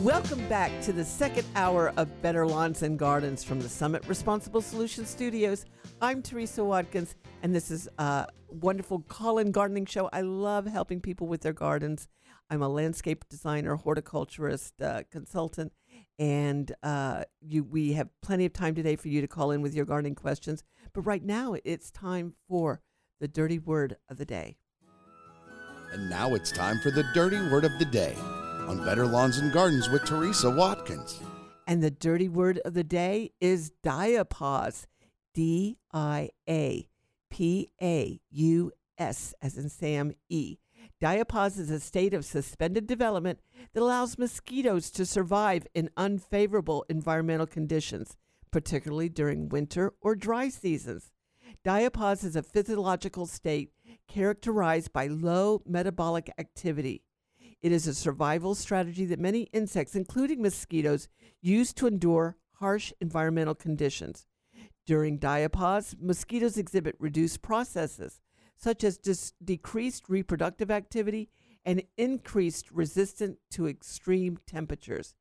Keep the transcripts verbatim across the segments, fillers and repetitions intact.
Welcome back to the second hour of Better Lawns and Gardens from the Summit Responsible Solutions Studios. I'm Teresa Watkins, and this is a wonderful call-in gardening show. I love helping people with their gardens. I'm a landscape designer, horticulturist, uh, consultant, and uh, you, we have plenty of time today for you to call in with your gardening questions. But right now, it's time for the dirty word of the day. And now it's time for the dirty word of the day on Better Lawns and Gardens with Teresa Watkins. And the dirty word of the day is diapause. D I A P A U S, as in Sam E. Diapause is a state of suspended development that allows mosquitoes to survive in unfavorable environmental conditions, particularly during winter or dry seasons. Diapause is a physiological state characterized by low metabolic activity. It is a survival strategy that many insects, including mosquitoes, use to endure harsh environmental conditions. During diapause, mosquitoes exhibit reduced processes, such as dis- decreased reproductive activity and increased resistance to extreme temperatures.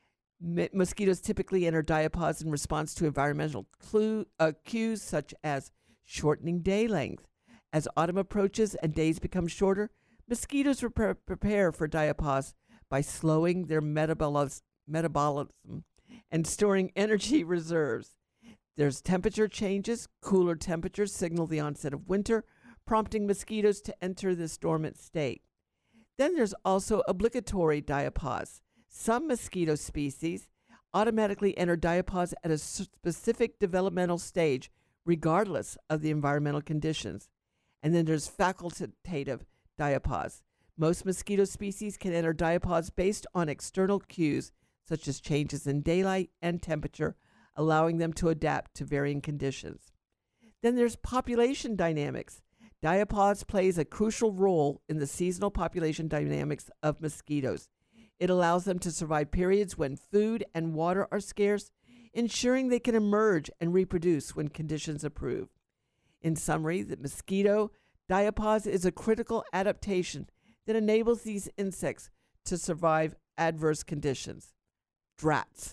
M- mosquitoes typically enter diapause in response to environmental clue, uh, cues such as shortening day length. As autumn approaches and days become shorter, mosquitoes re- prepare for diapause by slowing their metabolis- metabolism and storing energy reserves. There's temperature changes. Cooler temperatures signal the onset of winter, prompting mosquitoes to enter this dormant state. Then there's also obligatory diapause. Some mosquito species automatically enter diapause at a specific developmental stage, regardless of the environmental conditions. And then there's facultative diapause. Most mosquito species can enter diapause based on external cues, such as changes in daylight and temperature, allowing them to adapt to varying conditions. Then there's population dynamics. Diapause plays a crucial role in the seasonal population dynamics of mosquitoes. It allows them to survive periods when food and water are scarce, ensuring they can emerge and reproduce when conditions improve. In summary, the mosquito diapause is a critical adaptation that enables these insects to survive adverse conditions. Drats.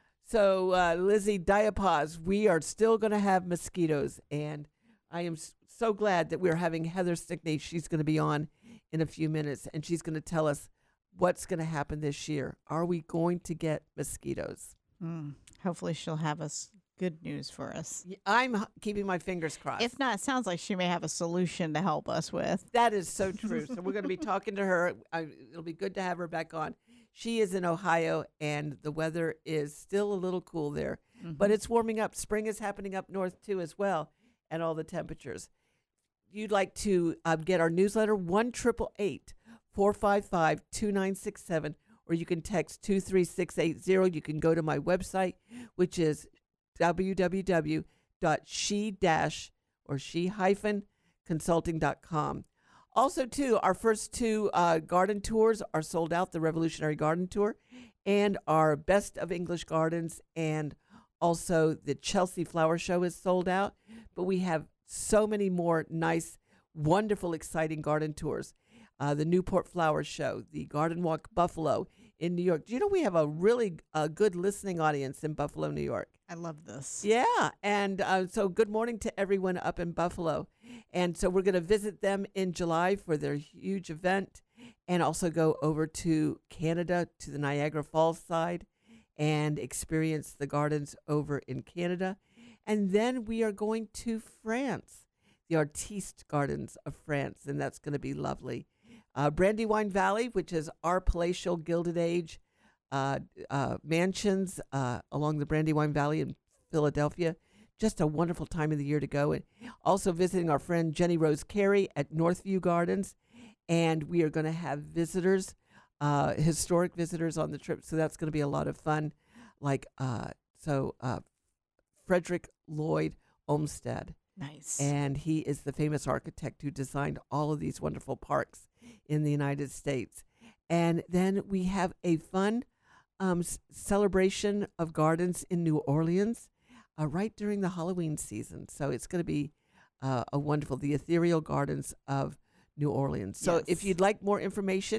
So, uh, Lizzie, diapause, we are still going to have mosquitoes, and I am so glad that we're having Heather Stickney. She's going to be on in a few minutes, and she's going to tell us what's going to happen this year. Are we going to get mosquitoes? Mm, hopefully she'll have us good news for us. I'm h- keeping my fingers crossed. If not, it sounds like she may have a solution to help us with. That is so true. So we're going to be talking to her. I, it'll be good to have her back on. She is in Ohio, and the weather is still a little cool there, mm-hmm. but it's warming up. Spring is happening up north, too, as well, and all the temperatures. You'd like to uh, get our newsletter, one eight eight eight, four five five, two nine six seven, or you can text two three six eight zero. You can go to my website, which is w w w dot she dash or she hyphen consulting dot com. Also, too, our first two uh, garden tours are sold out, the Revolutionary Garden Tour and our Best of English Gardens, and also the Chelsea Flower Show is sold out. But we have so many more nice, wonderful, exciting garden tours. Uh, the Newport Flower Show, the Garden Walk Buffalo in New York. Do you know we have a really uh, good listening audience in Buffalo, New York? I love this. Yeah, and uh, so good morning to everyone up in Buffalo. And so we're going to visit them in July for their huge event, and also go over to Canada, to the Niagara Falls side, and experience the gardens over in Canada. And then we are going to France, the Artiste Gardens of France, and that's going to be lovely. Uh, Brandywine Valley, which is our palatial Gilded Age uh, uh, mansions uh, along the Brandywine Valley in Philadelphia. Just a wonderful time of the year to go. And also visiting our friend Jenny Rose Carey at Northview Gardens. And we are going to have visitors, uh, historic visitors on the trip. So that's going to be a lot of fun. Like, uh, so uh, Frederick Lloyd Olmsted. Nice. And he is the famous architect who designed all of these wonderful parks in the United States. And then we have a fun um, s- celebration of gardens in New Orleans uh, right during the Halloween season. So it's going to be uh, a wonderful, the Ethereal Gardens of New Orleans. So Yes. if you'd like more information,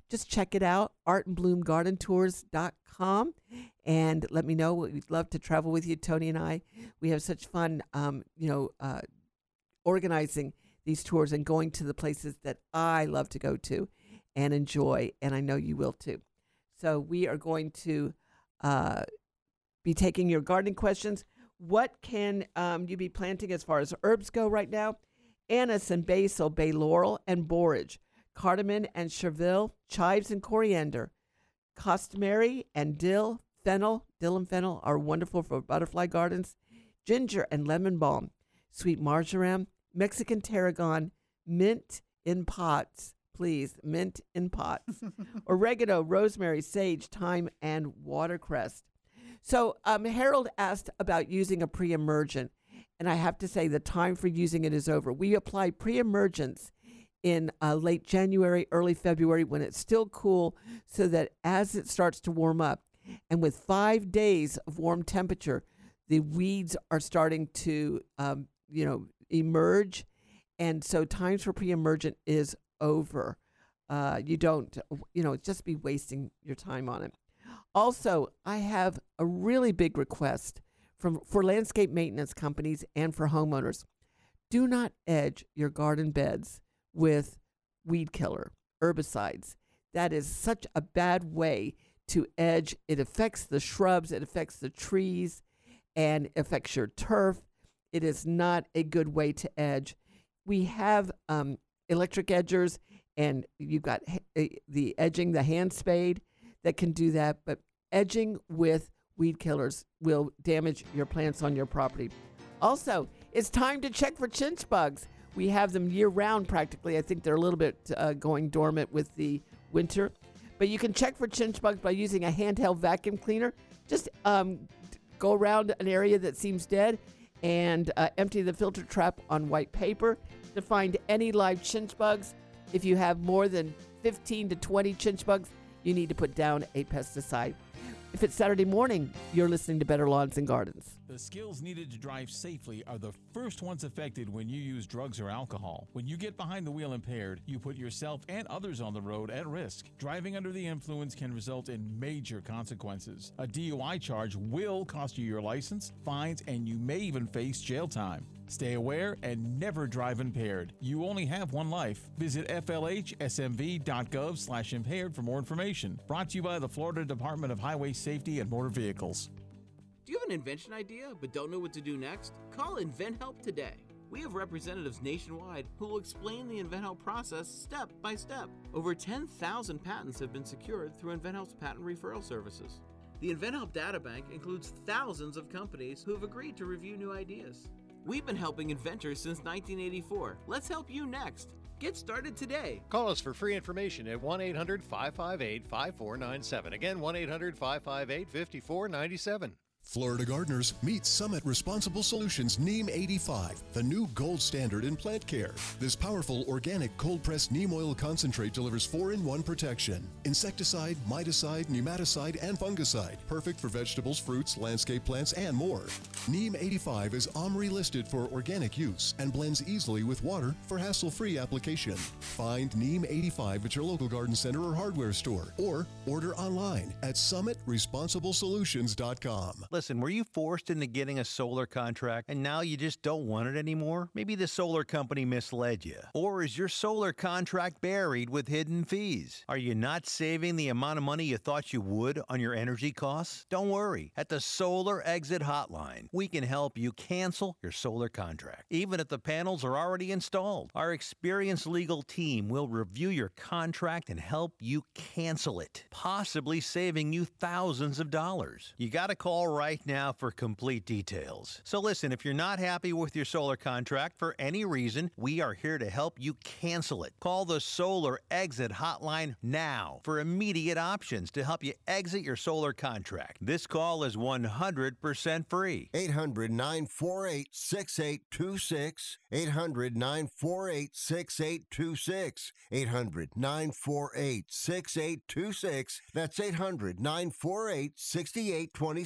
just check it out, art and bloom garden tours dot com, and let me know. We'd love to travel with you, Tony and I. We have such fun, um, you know, uh, organizing these tours and going to the places that I love to go to and enjoy, and I know you will too. So we are going to uh, be taking your gardening questions. What can um, you be planting as far as herbs go right now? Anise and basil, bay laurel and borage, cardamom and chervil, chives and coriander, costumary and dill, fennel, dill and fennel are wonderful for butterfly gardens, ginger and lemon balm, sweet marjoram, Mexican tarragon, mint in pots, please, mint in pots, oregano, rosemary, sage, thyme, and watercress. So um, Harold asked about using a pre-emergent, and I have to say the time for using it is over. We apply pre-emergents in uh, late January, early February when it's still cool, so that as it starts to warm up, and with five days of warm temperature, the weeds are starting to, um, you know, emerge, and so times for pre-emergent is over. Uh, you don't, you know, just be wasting your time on it. Also, I have a really big request from for landscape maintenance companies and for homeowners. Do not edge your garden beds with weed killer, herbicides. That is such a bad way to edge. It affects the shrubs, it affects the trees, and affects your turf. It is not a good way to edge. We have um, electric edgers, and you've got the edging, the hand spade that can do that, but edging with weed killers will damage your plants on your property. Also, it's time to check for chinch bugs. We have them year-round practically. I think they're a little bit uh, going dormant with the winter. But you can check for chinch bugs by using a handheld vacuum cleaner. Just um, go around an area that seems dead and uh, empty the filter trap on white paper to find any live chinch bugs. If you have more than fifteen to twenty chinch bugs, you need to put down a pesticide. If it's Saturday morning, you're listening to Better Lawns and Gardens. The skills needed to drive safely are the first ones affected when you use drugs or alcohol. When you get behind the wheel impaired, you put yourself and others on the road at risk. Driving under the influence can result in major consequences. A D U I charge will cost you your license, fines, and you may even face jail time. Stay aware and never drive impaired. You only have one life. Visit F L H S M V dot gov slash impaired for more information. Brought to you by the Florida Department of Highway Safety and Motor Vehicles. Do you have an invention idea but don't know what to do next? Call InventHelp today. We have representatives nationwide who will explain the InventHelp process step by step. Over ten thousand patents have been secured through InventHelp's patent referral services. The InventHelp Databank includes thousands of companies who have agreed to review new ideas. We've been helping inventors since nineteen eighty-four. Let's help you next. Get started today. Call us for free information at one eight hundred five five eight five four nine seven. Again, one eight hundred five five eight five four nine seven. Florida gardeners, meet Summit Responsible Solutions Neem eighty-five, the new gold standard in plant care. This powerful organic cold-pressed neem oil concentrate delivers four in one protection. Insecticide, miticide, nematicide, and fungicide. Perfect for vegetables, fruits, landscape plants, and more. Neem eighty-five is OMRI listed for organic use and blends easily with water for hassle-free application. Find Neem eighty-five at your local garden center or hardware store, or order online at summit responsible solutions dot com. Listen, were you forced into getting a solar contract and now you just don't want it anymore? Maybe the solar company misled you. Or is your solar contract buried with hidden fees? Are you not saving the amount of money you thought you would on your energy costs? Don't worry. At the Solar Exit Hotline, we can help you cancel your solar contract, even if the panels are already installed. Our experienced legal team will review your contract and help you cancel it, possibly saving you thousands of dollars. You got to call right now for complete details. So listen, if you're not happy with your solar contract for any reason, we are here to help you cancel it. Call the Solar Exit Hotline now for immediate options to help you exit your solar contract. This call is one hundred percent free. eight hundred nine four eight six eight two six. eight hundred nine four eight six eight two six. eight hundred nine four eight six eight two six. That's eight hundred nine four eight six eight two six.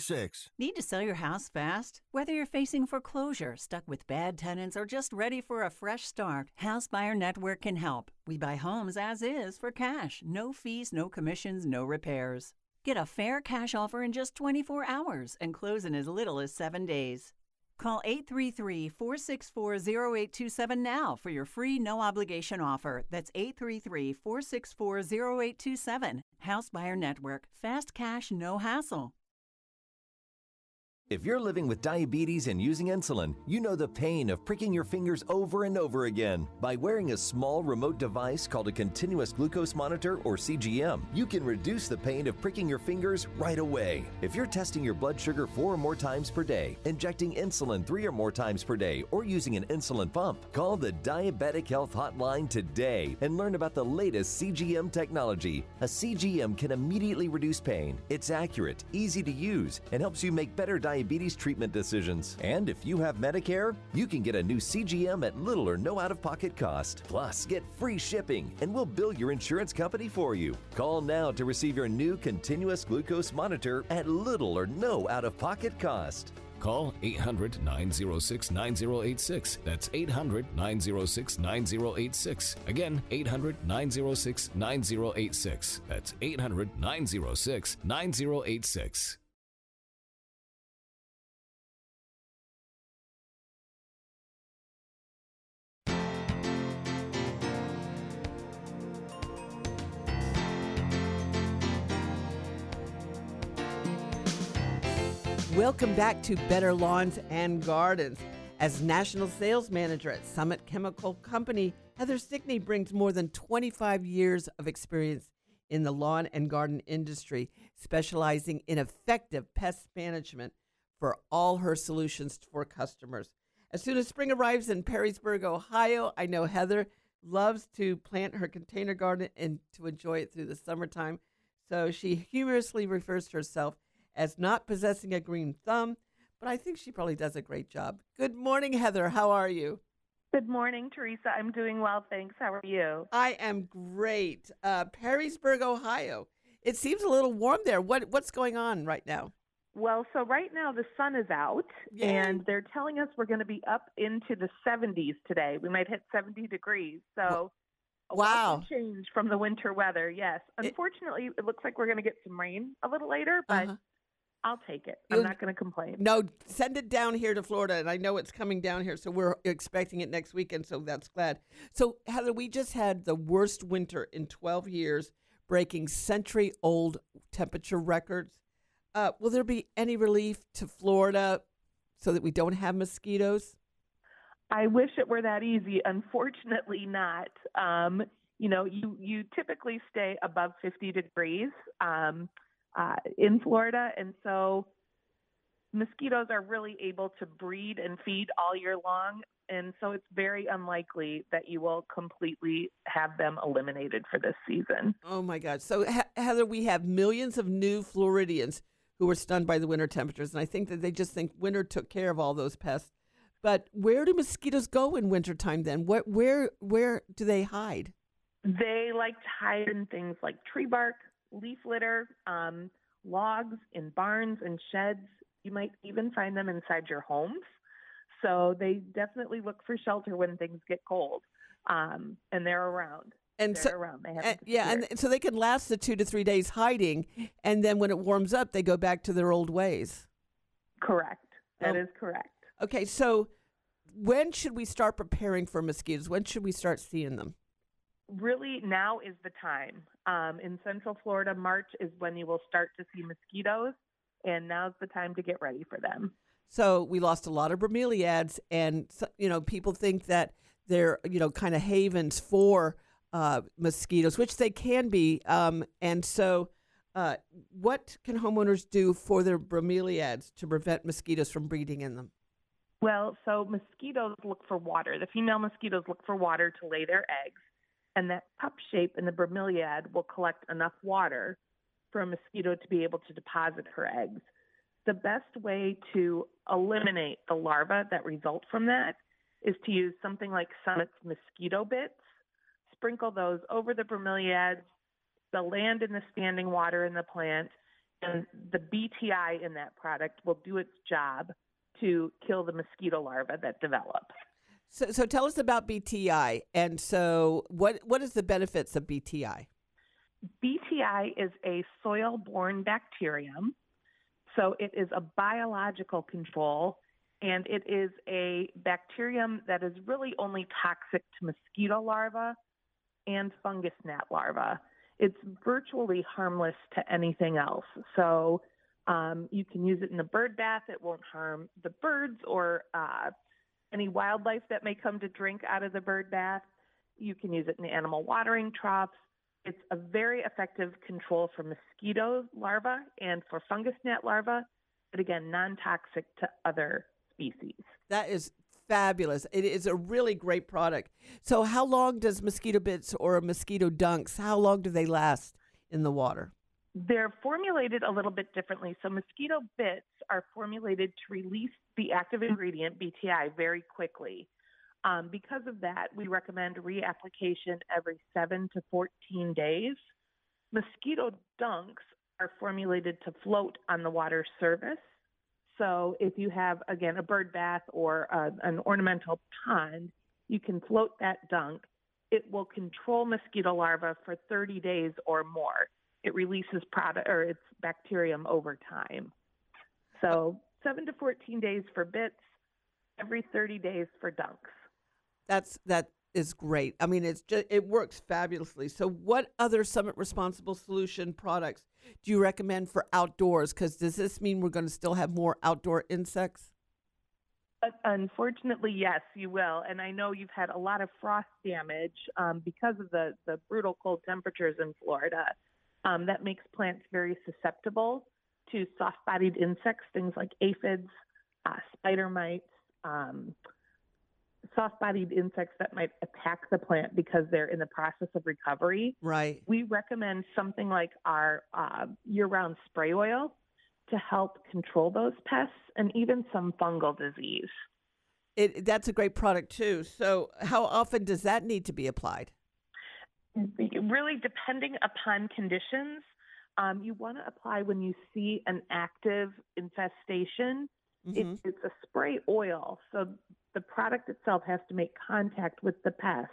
Need to sell your house fast? Whether you're facing foreclosure, stuck with bad tenants, or just ready for a fresh start, House Buyer Network can help. We buy homes as is for cash. No fees, no commissions, no repairs. Get a fair cash offer in just twenty-four hours and close in as little as seven days. Call eight three three, four six four, zero eight two seven now for your free no-obligation offer. That's eight three three, four six four, zero eight two seven. House Buyer Network. Fast cash, no hassle. If you're living with diabetes and using insulin, you know the pain of pricking your fingers over and over again. By wearing a small remote device called a continuous glucose monitor, or C G M, you can reduce the pain of pricking your fingers right away. If you're testing your blood sugar four or more times per day, injecting insulin three or more times per day, or using an insulin pump, call the Diabetic Health Hotline today and learn about the latest C G M technology. A C G M can immediately reduce pain. It's accurate, easy to use, and helps you make better diabetes diabetes treatment decisions. And if you have Medicare, you can get a new C G M at little or no out-of-pocket cost. Plus, get free shipping, and we'll bill your insurance company for you. Call now to receive your new continuous glucose monitor at little or no out-of-pocket cost. Call eight hundred, nine oh six, nine oh eight six. That's eight hundred, nine oh six, nine oh eight six. Again, eight hundred, nine oh six, nine oh eight six. That's eight hundred, nine oh six, nine oh eight six. Welcome back to Better Lawns and Gardens. As National Sales Manager at Summit Chemical Company, Heather Stickney brings more than twenty-five years of experience in the lawn and garden industry, specializing in effective pest management for all her solutions for customers. As soon as spring arrives in Perrysburg, Ohio, I know Heather loves to plant her container garden and to enjoy it through the summertime. So she humorously refers to herself as not possessing a green thumb, but I think she probably does a great job. Good morning, Heather. How are you? Good morning, Teresa. I'm doing well, thanks. How are you? I am great. Uh, Perrysburg, Ohio. It seems a little warm there. What What's going on right now? Well, so right now the sun is out, Yay. and they're telling us we're going to be up into the seventies today. We might hit seventy degrees. So a wow. welcome change from the winter weather, yes. Unfortunately, it, it looks like we're going to get some rain a little later, but uh-huh. I'll take it. I'm You'll, not going to complain. No, send it down here to Florida, and I know it's coming down here, so we're expecting it next weekend, so that's glad. So, Heather, we just had the worst winter in twelve years, breaking century-old temperature records. Uh, will there be any relief to Florida so that we don't have mosquitoes? I wish it were that easy. Unfortunately, not. Um, you know, you, you typically stay above fifty degrees. Um Uh, in Florida, and so mosquitoes are really able to breed and feed all year long, and so it's very unlikely that you will completely have them eliminated for this season. Oh my God. So He- Heather, we have millions of new Floridians who were stunned by the winter temperatures, and I think that they just think winter took care of all those pests. But where do mosquitoes go in wintertime then? What, where, where do they hide? They like to hide in things like tree bark, leaf litter, um, logs, in barns and sheds. You might even find them inside your homes. So they definitely look for shelter when things get cold, um, and they're around. And they're so, around. They uh, yeah, and so they can last the two to three days hiding, and then when it warms up, they go back to their old ways. Correct. That oh. is correct. Okay, so when should we start preparing for mosquitoes? When should we start seeing them? Really, now is the time. Um, in Central Florida, March is when you will start to see mosquitoes, and now's the time to get ready for them. So we lost a lot of bromeliads, and you know, people think that they're you know kind of havens for uh, mosquitoes, which they can be. Um, and so, uh, what can homeowners do for their bromeliads to prevent mosquitoes from breeding in them? Well, so mosquitoes look for water. The female mosquitoes look for water to lay their eggs. And that pup shape in the bromeliad will collect enough water for a mosquito to be able to deposit her eggs. The best way to eliminate the larvae that result from that is to use something like Summit's mosquito bits, sprinkle those over the bromeliads, the land in the standing water in the plant, And the B T I in that product will do its job to kill the mosquito larvae that develop. So, so tell us about B T I. And so what what is the benefits of B T I? B T I is a soil-borne bacterium. So it is a biological control, and it is a bacterium that is really only toxic to mosquito larvae and fungus gnat larvae. It's virtually harmless to anything else. So um, you can use it in a bird bath. It won't harm the birds or uh, any wildlife that may come to drink out of the bird bath. You can use it in animal watering troughs. It's a very effective control for mosquito larvae and for fungus gnat larvae, but again, non-toxic to other species. That is fabulous. It is a really great product. So how long does mosquito bits or mosquito dunks, how long do they last in the water? They're formulated a little bit differently. So mosquito bits are formulated to release the active ingredient, B T I, very quickly. Um, because of that, we recommend reapplication every seven to fourteen days. Mosquito dunks are formulated to float on the water surface. So if you have, again, a bird bath or a, an ornamental pond, you can float that dunk. It will control mosquito larvae for thirty days or more. It releases product or its bacterium over time. So seven to fourteen days for bits, every thirty days for dunks. That's that is great. I mean, it's just it works fabulously. So, what other Summit Responsible Solution products do you recommend for outdoors? Because does this mean we're going to still have more outdoor insects? But unfortunately, yes, you will. And I know you've had a lot of frost damage um, because of the the brutal cold temperatures in Florida. Um, that makes plants very susceptible to soft-bodied insects, things like aphids, uh, spider mites. Um, soft-bodied insects that might attack the plant because they're in the process of recovery. Right. We recommend something like our uh, year-round spray oil to help control those pests and even some fungal disease. It, that's a great product, too. So how often does that need to be applied? Really, depending upon conditions, um, you want to apply when you see an active infestation. Mm-hmm. It, it's a spray oil, so the product itself has to make contact with the pest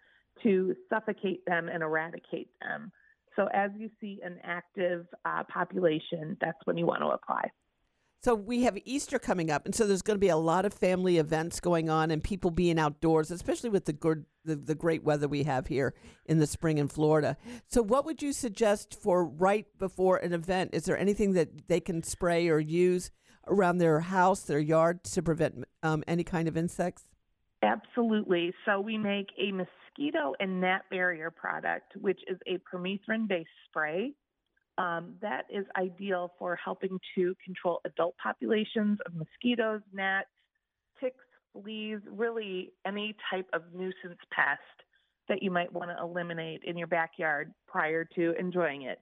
to suffocate them and eradicate them. So as you see an active uh, population, that's when you want to apply. So we have Easter coming up, and so there's going to be a lot of family events going on and people being outdoors, especially with the good, the, the great weather we have here in the spring in Florida. So what would you suggest for right before an event? Is there anything that they can spray or use around their house, their yard, to prevent um, any kind of insects? Absolutely. So we make a mosquito and gnat barrier product, which is a permethrin-based spray. Um, that is ideal for helping to control adult populations of mosquitoes, gnats, ticks, fleas, really any type of nuisance pest that you might want to eliminate in your backyard prior to enjoying it.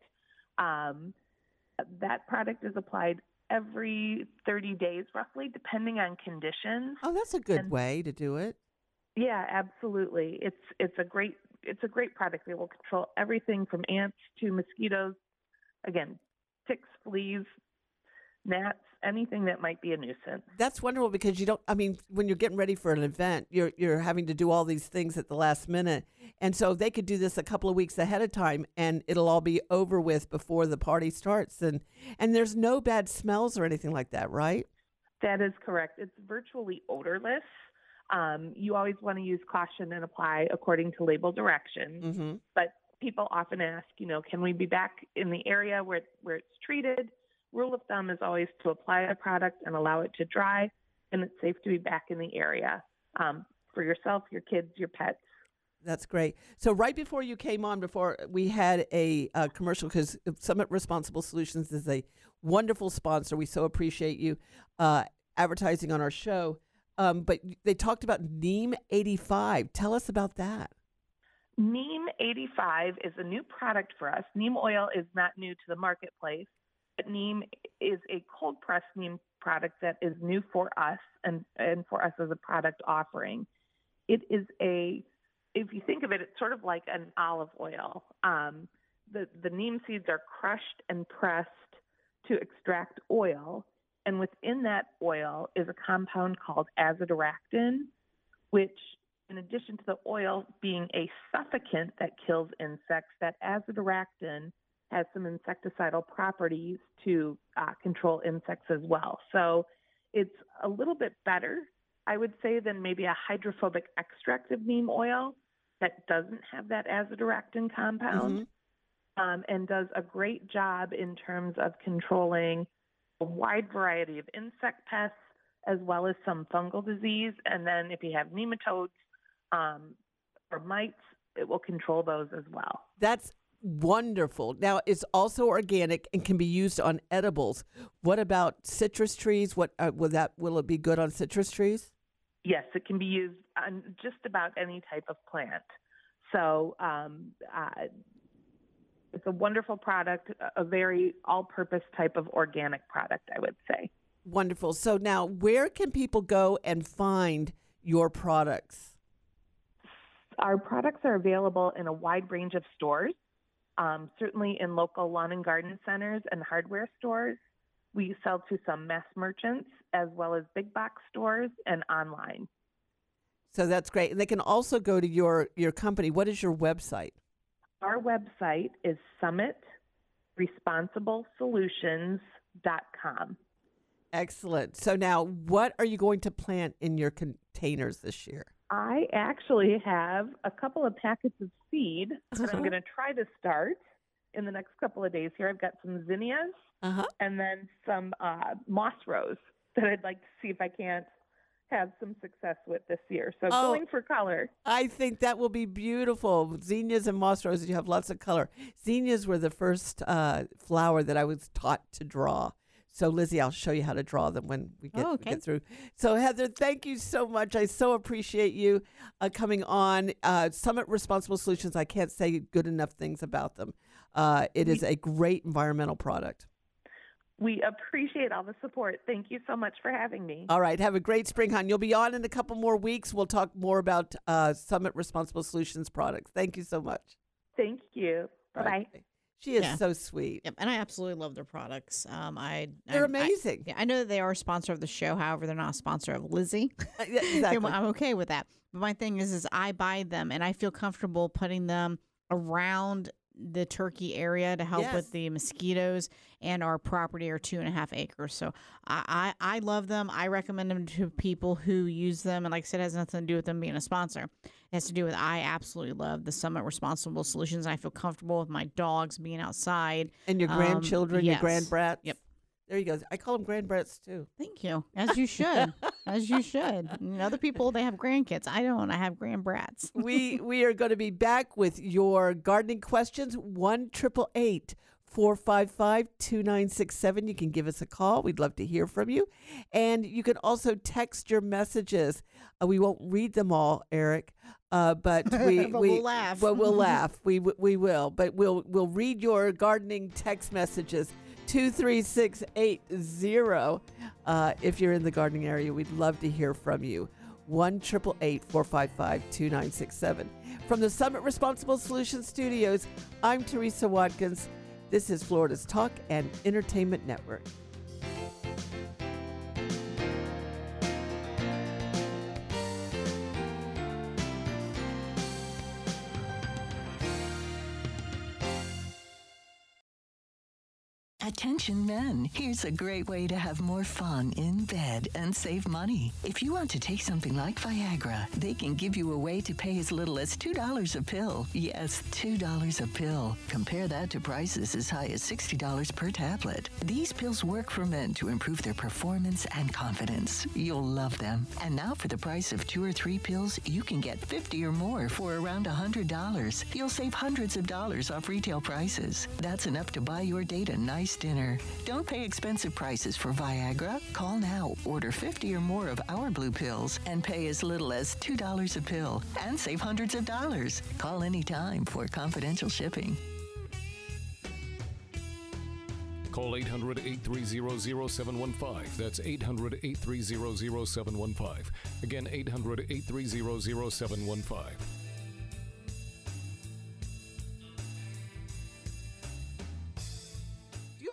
Um, that product is applied every thirty days, roughly, depending on conditions. Oh, that's a good and, way to do it. Yeah, absolutely. It's it's a great it's a great product. It will control everything from ants to mosquitoes. Again, ticks, fleas, gnats, anything that might be a nuisance. That's wonderful because you don't, I mean, when you're getting ready for an event, you're you're having to do all these things at the last minute. And so they could do this a couple of weeks ahead of time and it'll all be over with before the party starts. And, and there's no bad smells or anything like that, right? That is correct. It's virtually odorless. Um, you always want to use caution and apply according to label directions. Mm-hmm. But people often ask, you know, can we be back in the area where where it's treated? Rule of thumb is always to apply a product and allow it to dry, and it's safe to be back in the area um, for yourself, your kids, your pets. That's great. So right before you came on, before we had a uh, commercial, because Summit Responsible Solutions is a wonderful sponsor. We so appreciate you uh, advertising on our show. Um, but they talked about Neem eighty-five. Tell us about that. Neem eighty-five is a new product for us. Neem oil is not new to the marketplace, but Neem is a cold pressed neem product that is new for us and, and for us as a product offering. It is a, if you think of it, it's sort of like an olive oil. Um, the, the neem seeds are crushed and pressed to extract oil. And within that oil is a compound called azadirachtin, which, in addition to the oil being a suffocant that kills insects, that azadirachtin has some insecticidal properties to uh, control insects as well. So it's a little bit better, I would say, than maybe a hydrophobic extract of neem oil that doesn't have that azadirachtin compound. Mm-hmm. Um, and does a great job in terms of controlling a wide variety of insect pests as well as some fungal disease. And then if you have nematodes um, or mites, it will control those as well. That's wonderful. Now, it's also organic and can be used on edibles. What about citrus trees? What uh, will that will it be good on citrus trees? Yes, it can be used on just about any type of plant. So um, uh, it's a wonderful product, a very all-purpose type of organic product, I would say. Wonderful. So now, where can people go and find your products? Our products are available in a wide range of stores, um, certainly in local lawn and garden centers and hardware stores. We sell to some mass merchants as well as big box stores and online. So that's great. And they can also go to your, your company. What is your website? Our website is summit responsible solutions dot com. Excellent. So now, what are you going to plant in your containers this year? I actually have a couple of packets of seed that I'm going to try to start in the next couple of days here. I've got some zinnias uh-huh. and then some uh, moss rose that I'd like to see if I can't have some success with this year. So oh, going for color. I think that will be beautiful. Zinnias and moss roses, you have lots of color. Zinnias were the first uh, flower that I was taught to draw. So, Lizzie, I'll show you how to draw them when we get, oh, okay. get through. So, Heather, thank you so much. I so appreciate you uh, coming on. Uh, Summit Responsible Solutions, I can't say good enough things about them. Uh, it we, is a great environmental product. We appreciate all the support. Thank you so much for having me. All right. Have a great spring, hon. You'll be on in a couple more weeks. We'll talk more about uh, Summit Responsible Solutions products. Thank you so much. Thank you. Bye-bye. Okay. She is yeah. so sweet. Yep, and I absolutely love their products. Um, I They're I, amazing. I, yeah, I know that they are a sponsor of the show. However, they're not a sponsor of Lizzie. yeah, exactly. I'm okay with that. But my thing is, is I buy them, and I feel comfortable putting them around the turkey area to help yes. with the mosquitoes, and our property are two and a half acres. So I, I, I love them. I recommend them to people who use them. And like I said, it has nothing to do with them being a sponsor. It has to do with I absolutely love the Summit Responsible Solutions. I feel comfortable with my dogs being outside. And your grandchildren, um, yes. your grandbrats. Yep. There you go. I call them grandbrats too. Thank you. As you should. As you should. And other people, they have grandkids. I don't. I have grandbrats. we we are going to be back with your gardening questions. One triple eight four five five two nine six seven. You can give us a call. We'd love to hear from you, and you can also text your messages. Uh, we won't read them all, Eric, uh, but we but we we'll laugh. But we'll laugh. We we will. But we'll we'll read your gardening text messages. two three six eight zero. Uh, if you're in the gardening area, we'd love to hear from you. one triple eight four five five two nine six seven. From the Summit Responsible Solutions Studios, I'm Teresa Watkins. This is Florida's Talk and Entertainment Network. Attention men, here's a great way to have more fun in bed and save money. If you want to take something like Viagra, they can give you a way to pay as little as two dollars a pill. Yes, two dollars a pill. Compare that to prices as high as sixty dollars per tablet. These pills work for men to improve their performance and confidence. You'll love them. And now for the price of two or three pills, you can get fifty or more for around one hundred dollars. You'll save hundreds of dollars off retail prices. That's enough to buy your date a nice dinner. Don't pay expensive prices for Viagra. Call now, order fifty or more of our blue pills, and pay as little as two dollars a pill and save hundreds of dollars. Call anytime for confidential shipping. Call eight hundred, eight three zero, zero seven one five. That's eight hundred, eight three zero, zero seven one five. Again, eight hundred, eight three zero, zero seven one five. Do you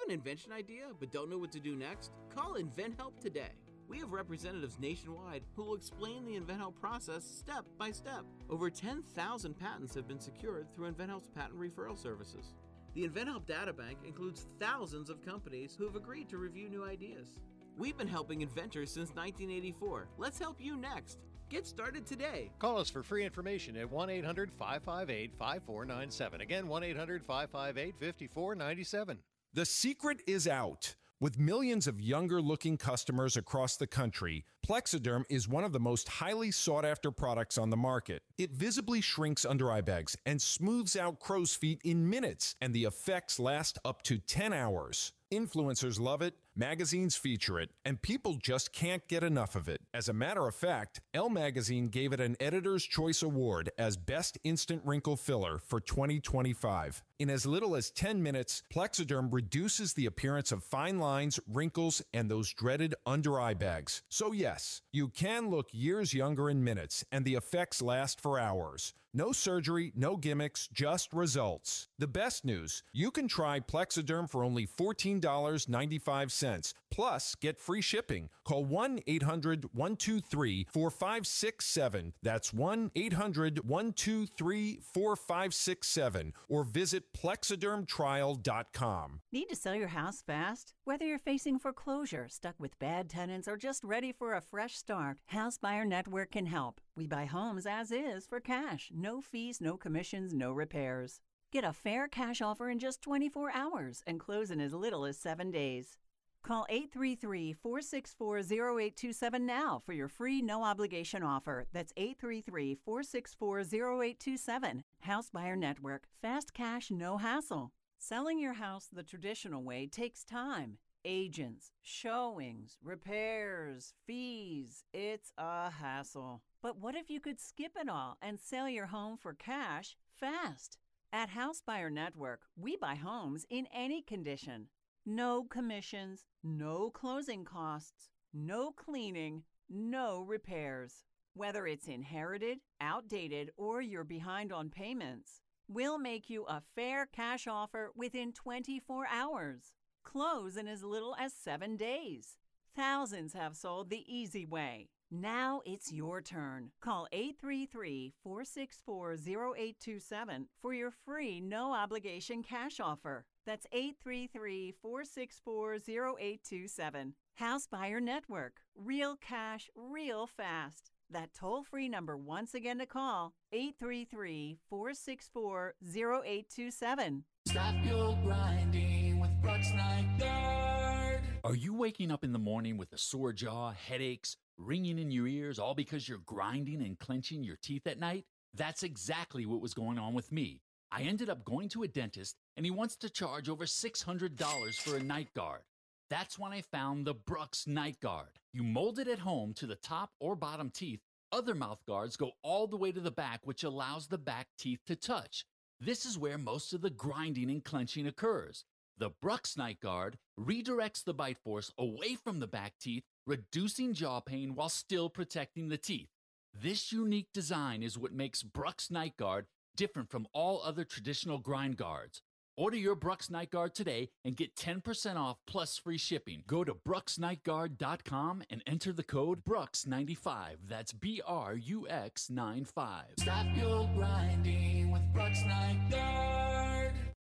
an invention idea but don't know what to do next? Call InventHelp today. We have representatives nationwide who will explain the InventHelp process step by step. Over ten thousand patents have been secured through InventHelp's patent referral services. The InventHelp Data Bank includes thousands of companies who have agreed to review new ideas. We've been helping inventors since nineteen eighty-four. Let's help you next. Get started today. Call us for free information at one eight hundred five five eight five four nine seven. Again, one eight hundred five five eight five four nine seven. The secret is out. With millions of younger-looking customers across the country, Plexiderm is one of the most highly sought-after products on the market. It visibly shrinks under-eye bags and smooths out crow's feet in minutes, and the effects last up to ten hours. Influencers love it, magazines feature it, and people just can't get enough of it. As a matter of fact, Elle Magazine gave it an Editor's Choice Award as Best Instant Wrinkle Filler for twenty twenty-five. In as little as ten minutes, Plexiderm reduces the appearance of fine lines, wrinkles, and those dreaded under-eye bags. So yes, you can look years younger in minutes, and the effects last for hours. No surgery, no gimmicks, just results. The best news, you can try Plexiderm for only fourteen dollars and ninety-five cents. Plus, get free shipping. Call one eight hundred one two three four five six seven. That's one eight hundred one two three four five six seven. Or visit plexiderm trial dot com. Need to sell your house fast? Whether you're facing foreclosure, stuck with bad tenants, or just ready for a fresh start, House Buyer Network can help. We buy homes as is for cash. No fees, no commissions, no repairs. Get a fair cash offer in just twenty-four hours and close in as little as seven days. Call eight three three four six four zero eight two seven now for your free no-obligation offer. That's eight three three four six four zero eight two seven. House Buyer Network. Fast cash, no hassle. Selling your house the traditional way takes time. Agents, showings, repairs, fees. It's a hassle. But what if you could skip it all and sell your home for cash fast? At House Buyer Network, we buy homes in any condition. No commissions, no closing costs, no cleaning, no repairs. Whether it's inherited, outdated, or you're behind on payments, we'll make you a fair cash offer within twenty-four hours. Close in as little as seven days. Thousands have sold the easy way. Now it's your turn. Call eight three three four six four zero eight two seven for your free no-obligation cash offer. That's eight three three four six four zero eight two seven. House Buyer Network. Real cash, real fast. That toll-free number once again to call, eight three three four six four zero eight two seven. Stop your grinding with Brooks Night Guard. Are you waking up in the morning with a sore jaw, headaches, ringing in your ears, all because you're grinding and clenching your teeth at night? That's exactly what was going on with me. I ended up going to a dentist, and he wants to charge over six hundred dollars for a night guard. That's when I found the Brooks Night Guard. You mold it at home to the top or bottom teeth. Other mouth guards go all the way to the back, which allows the back teeth to touch. This is where most of the grinding and clenching occurs. The Brooks Night Guard redirects the bite force away from the back teeth, reducing jaw pain while still protecting the teeth. This unique design is what makes Brooks Night Guard different from all other traditional grind guards. Order your Brooks Night Guard today and get ten percent off plus free shipping. Go to brooks night guard dot com and enter the code Brooks ninety-five. That's B R U X ninety-five. Stop your grinding with Brooks Night Guard.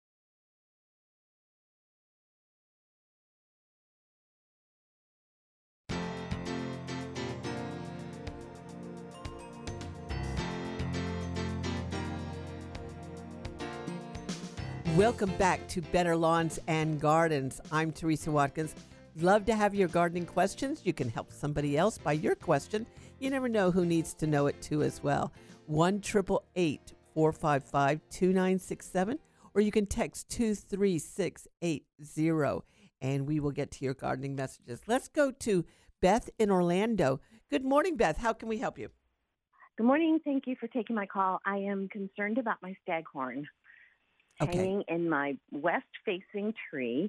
Welcome back to Better Lawns and Gardens. I'm Teresa Watkins. Love to have your gardening questions. You can help somebody else by your question. You never know who needs to know it too as well. one eight eight eight, four five five, two nine six seven, or you can text two three six eight zero and we will get to your gardening messages. Let's go to Beth in Orlando. Good morning, Beth. How can we help you? Good morning. Thank you for taking my call. I am concerned about my staghorn. Okay. Hanging in my west-facing tree.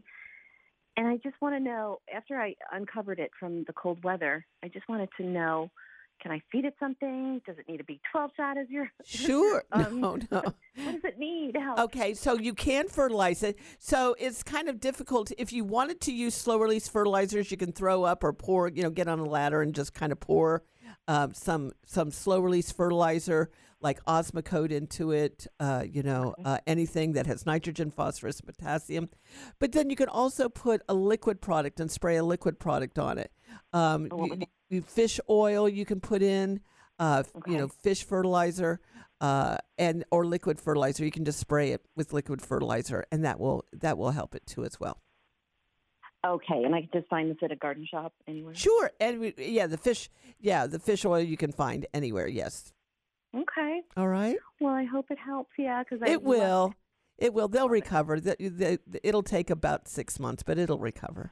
And I just want to know, after I uncovered it from the cold weather, I just wanted to know, can I feed it something? Does it need a B twelve shot as your Sure. um, no, no. What does it need? Help. Okay, so you can fertilize it. So it's kind of difficult. If you wanted to use slow release fertilizers, you can throw up or pour, you know, get on a ladder and just kind of pour um, some some slow release fertilizer like Osmocote into it, uh, you know, uh, anything that has nitrogen, phosphorus, potassium. But then you can also put a liquid product and spray a liquid product on it. Um, you, you, fish oil you can put in, uh, Okay. you know, fish fertilizer. Uh, and or liquid fertilizer. You can just spray it with liquid fertilizer, and that will that will help it too as well. Okay, and I can just find this at a garden shop anywhere? Sure, and we, yeah, the fish, yeah, the fish oil you can find anywhere. Yes. Okay. All right. Well, I hope it helps, yeah, because It will. It will. They'll recover. The, the, the, it'll take about six months, but it'll recover.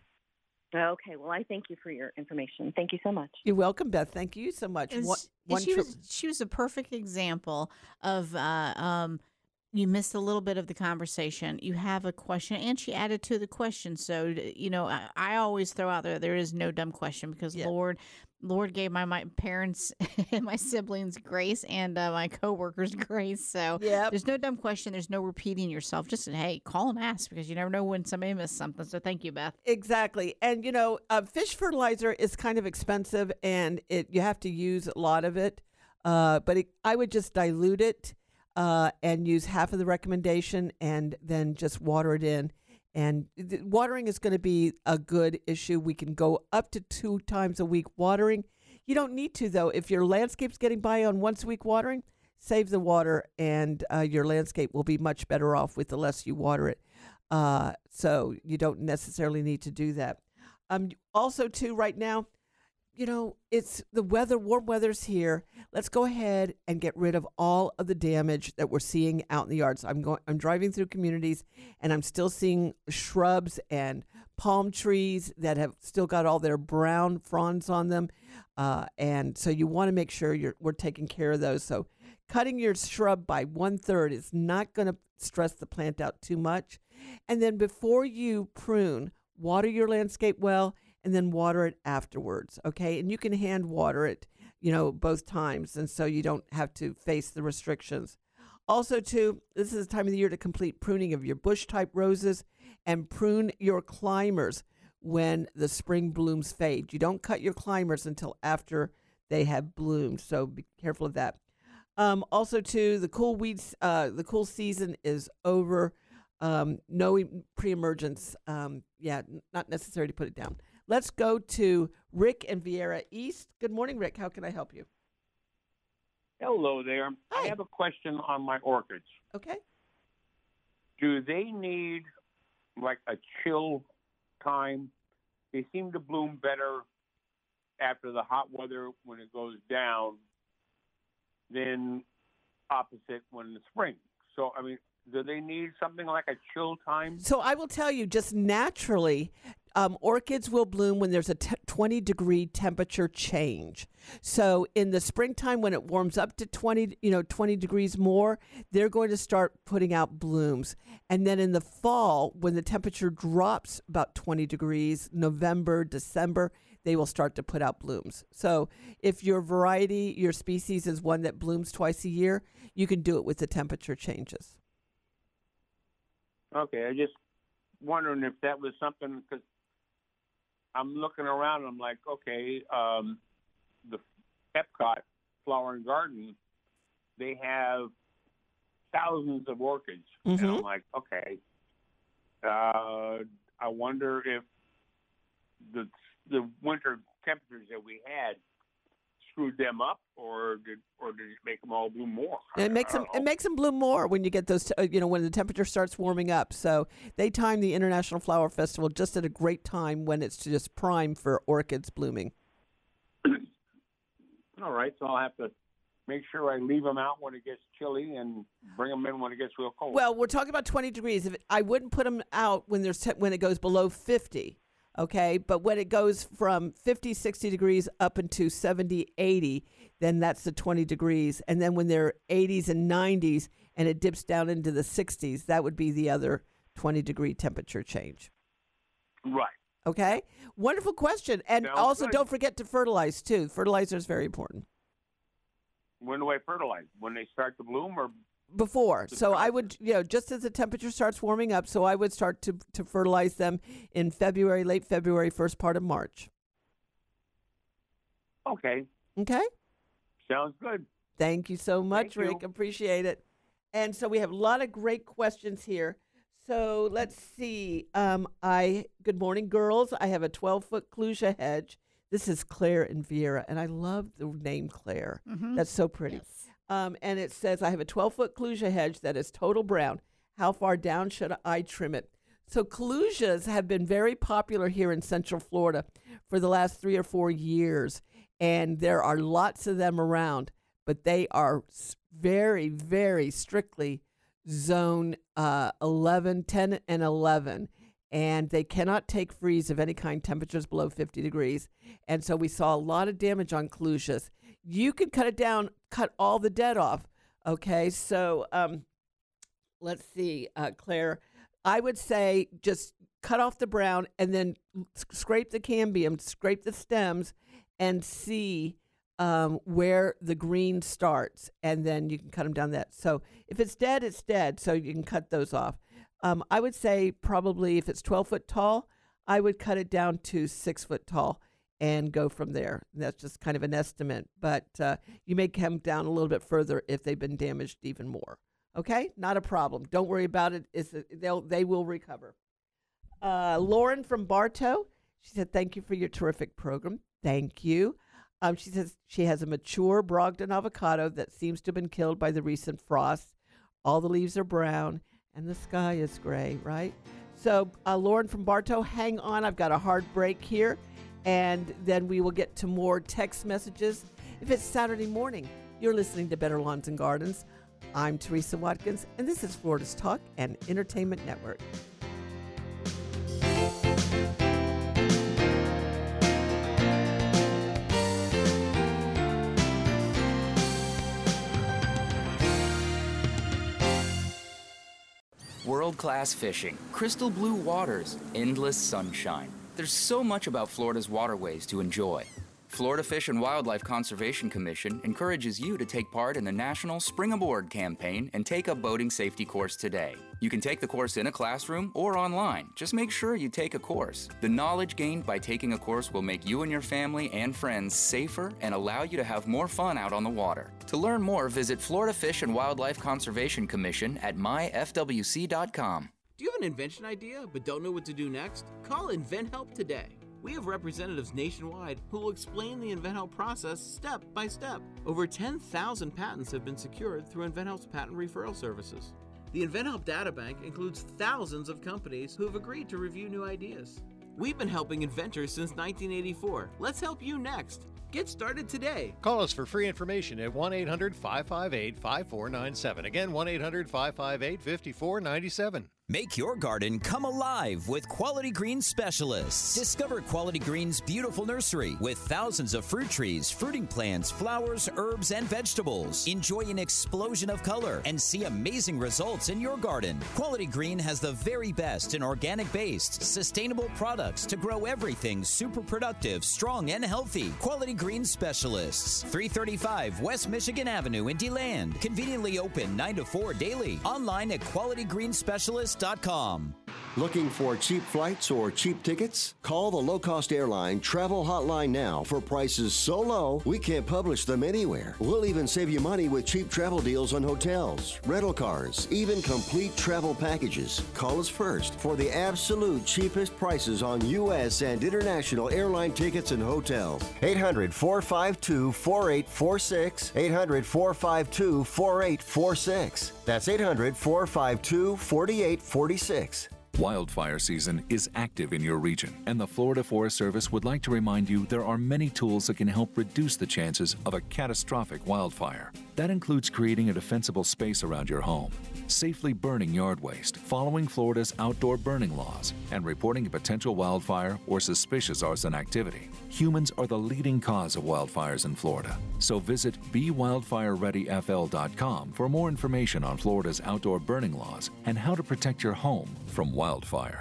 Okay, well, I thank you for your information. Thank you so much. You're welcome, Beth. Thank you so much. And One, s- one she trip- was she was a perfect example of uh, um, you missed a little bit of the conversation. You have a question, and she added to the question. So d- you know, I, I always throw out there there is no dumb question because Lord, Lord gave my my parents and my siblings grace and uh, my coworkers grace. So Yep. there's no dumb question. There's no repeating yourself. Just hey, call and ask because you never know when somebody missed something. So thank you, Beth. Exactly. And, you know, uh, fish fertilizer is kind of expensive, and it you have to use a lot of it. Uh, but it, I would just dilute it uh, and use half of the recommendation and then just water it in. And th- watering is going to be a good issue. We can go up to two times a week watering. You don't need to, though. If your landscape's getting by on once a week watering, save the water, and uh, your landscape will be much better off with the less you water it. Uh, so you don't necessarily need to do that. Um, also, too, right now, you know, it's the weather, warm weather's here. Let's go ahead and get rid of all of the damage that we're seeing out in the yards. I'm going, I'm driving through communities, and I'm still seeing shrubs and palm trees that have still got all their brown fronds on them. Uh, and so you want to make sure you're we're taking care of those. So cutting your shrub by one third is not going to stress the plant out too much. And then before you prune, water your landscape well, and then water it afterwards, okay? And you can hand water it, you know, both times, and so you don't have to face the restrictions. Also, too, this is the time of the year to complete pruning of your bush-type roses and prune your climbers when the spring blooms fade. You don't cut your climbers until after they have bloomed, so be careful of that. Um, also, too, the cool weeds, uh, the cool season is over. Um, no e- pre-emergence. Um, yeah, n- not necessary to put it down. Let's go to Rick and Vieira East. Good morning, Rick. How can I help you? Hello there. I have a question on my orchids. Okay. Do they need like a chill time? They seem to bloom better after the hot weather when it goes down than opposite when the spring. So, I mean, do they need something like a chill time? So I will tell you, just naturally, um, orchids will bloom when there's a t- twenty degree temperature change. So in the springtime, when it warms up to twenty, you know, twenty degrees more, they're going to start putting out blooms. And then in the fall, when the temperature drops about twenty degrees, November, December, they will start to put out blooms. So if your variety, your species is one that blooms twice a year, you can do it with the temperature changes. Okay, I just wondering if that was something, because I'm looking around and I'm like, okay, um, the Epcot Flower and Garden, they have thousands of orchids. And I'm like, okay, uh, I wonder if the the winter temperatures that we had screwed them up, or did or did it make them all bloom more? And it makes them it makes them bloom more when you get those, uh, you know, when the temperature starts warming up. So they time the International Flower Festival just at a great time when it's just prime for orchids blooming. All right, so I'll have to make sure I leave them out when it gets chilly and bring them in when it gets real cold. Well, we're talking about twenty degrees. If it, I wouldn't put them out when there's te- when it goes below fifty. Okay, but when it goes from fifty, sixty degrees up into seventy, eighty, then that's the twenty degrees. And then when they're eighties and nineties and it dips down into the sixties, that would be the other twenty degree temperature change. Right. Okay, wonderful question. And Sounds also good. don't forget to fertilize too. Fertilizer is very important. When do I fertilize? When they start to bloom, or before? So I would, you know, just as the temperature starts warming up, so I would start to, to fertilize them in February, late February, first part of March. Okay. Okay. Sounds good. Thank you so much, Thank Rick. you. Appreciate it. And so we have a lot of great questions here. So let's see. Um, I good morning, girls. I have a twelve-foot clusia hedge. This is Claire and Viera, and I love the name Claire. Mhm. That's so pretty. Yes. Um, and it says, I have a twelve-foot clusia hedge that is total brown. How far down should I trim it? So clusias have been very popular here in Central Florida for the last three or four years, and there are lots of them around, but they are s- very, very strictly zone uh, eleven, ten, and eleven, and they cannot take freeze of any kind, temperatures below fifty degrees. And so we saw a lot of damage on clusias. You can cut it down, cut all the dead off. Okay, so um, let's see, uh, Claire. I would say just cut off the brown and then s- scrape the cambium, scrape the stems, and see um, where the green starts, and then you can cut them down that. So if it's dead, it's dead, so you can cut those off. Um, I would say probably if it's twelve foot tall, I would cut it down to six foot tall and go from there. That's just kind of an estimate, but uh, you may come down a little bit further if they've been damaged even more. Okay, not a problem. Don't worry about it. It's a, they'll they will recover. Uh, Lauren from Bartow, she said, "Thank you for your terrific program." Thank you. Um, she says she has a mature Brogdon avocado that seems to have been killed by the recent frost. All the leaves are brown and the sky is gray, right? So, uh, Lauren from Bartow, hang on. I've got a hard break here, and then we will get to more text messages. If it's Saturday morning, you're listening to Better Lawns and Gardens. I'm Teresa Watkins, and this is Florida's Talk and Entertainment Network. World-class fishing, crystal blue waters, endless sunshine. There's so much about Florida's waterways to enjoy. Florida Fish and Wildlife Conservation Commission encourages you to take part in the National Spring Aboard campaign and take a boating safety course today. You can take the course in a classroom or online. Just make sure you take a course. The knowledge gained by taking a course will make you and your family and friends safer and allow you to have more fun out on the water. To learn more, visit Florida Fish and Wildlife Conservation Commission at my f w c dot com. Do you have an invention idea but don't know what to do next? Call InventHelp today. We have representatives nationwide who will explain the InventHelp process step by step. Over ten thousand patents have been secured through InventHelp's patent referral services. The InventHelp databank includes thousands of companies who have agreed to review new ideas. We've been helping inventors since nineteen eighty-four. Let's help you next. Get started today. Call us for free information at one eight hundred five five eight five four nine seven. Again, one eight hundred five five eight five four nine seven. Make your garden come alive with Quality Green Specialists. Discover Quality Green's beautiful nursery with thousands of fruit trees, fruiting plants, flowers, herbs, and vegetables. Enjoy an explosion of color and see amazing results in your garden. Quality Green has the very best in organic-based, sustainable products to grow everything super productive, strong, and healthy. Quality Green Specialists, three thirty-five West Michigan Avenue in DeLand. Conveniently open nine to four daily. Online at quality green specialists dot com. Looking for cheap flights or cheap tickets? Call the low-cost airline travel hotline now for prices so low we can't publish them anywhere. We'll even save you money with cheap travel deals on hotels, rental cars, even complete travel packages. Call us first for the absolute cheapest prices on U S and international airline tickets and hotels. eight hundred four five two four eight four six. eight hundred four five two four eight four six. That's eight hundred four five two four eight four six. Wildfire season is active in your region, and the Florida Forest Service would like to remind you there are many tools that can help reduce the chances of a catastrophic wildfire. That includes creating a defensible space around your home, safely burning yard waste, following Florida's outdoor burning laws, and reporting a potential wildfire or suspicious arson activity. Humans are the leading cause of wildfires in Florida, so visit be wildfire ready f l dot com for more information on Florida's outdoor burning laws and how to protect your home from wildfire.